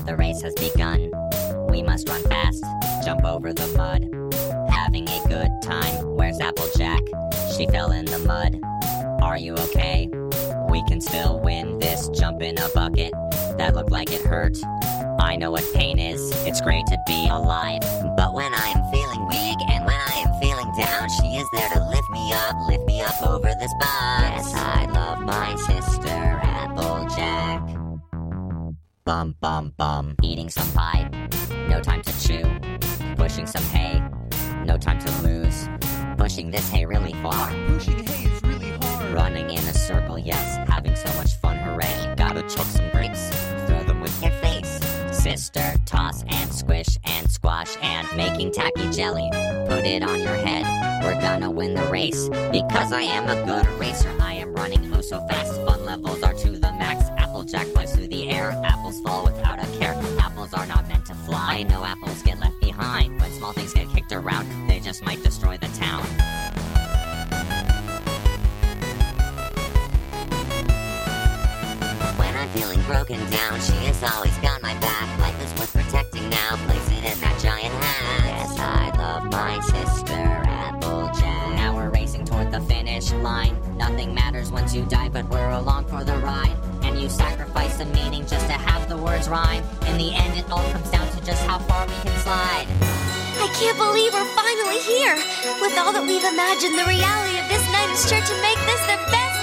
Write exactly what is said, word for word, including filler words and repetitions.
the race has begun. We must run fast, jump over the mud. Having a good time, where's Applejack? She fell in the mud. Are you okay? We can still win this jump in a bucket. That looked like it hurt. I know what pain is, it's great to be alive. But when I am feeling weak and when I am feeling down, she is there to lift me up, lift me up over this bus. Yes, I love my sister Applejack. Bum, bum, bum. Eating some pie, no time to chew. Pushing some hay, no time to lose. Pushing this hay really far. Pushing hay is really hard. Running in a circle, yes, having so much fun, hooray. Gotta choke some grapes, throw them with your face. Sister, toss and squish and squash and making tacky jelly. Put it on your head, we're gonna win the race. Because I am a good racer, I am running oh so fast. Fun levels are to the max. Applejack flies through the air, apples fall without a care. Apples are not meant to fly, no apples get left behind. When small things get kicked around, they just might destroy the town. When I'm feeling broken down, she has always got my back. Life is worth protecting now, place it in that giant hat. Yes, I love my sister Applejack. Now we're racing toward the finish line. Nothing matters once you die, but we're along for the ride. And you sacrifice the meaning just to have the words rhyme. In the end, it all comes down to just how far we can slide. I can't believe we're finally here. With all that we've imagined, the reality of this night is sure to make this the best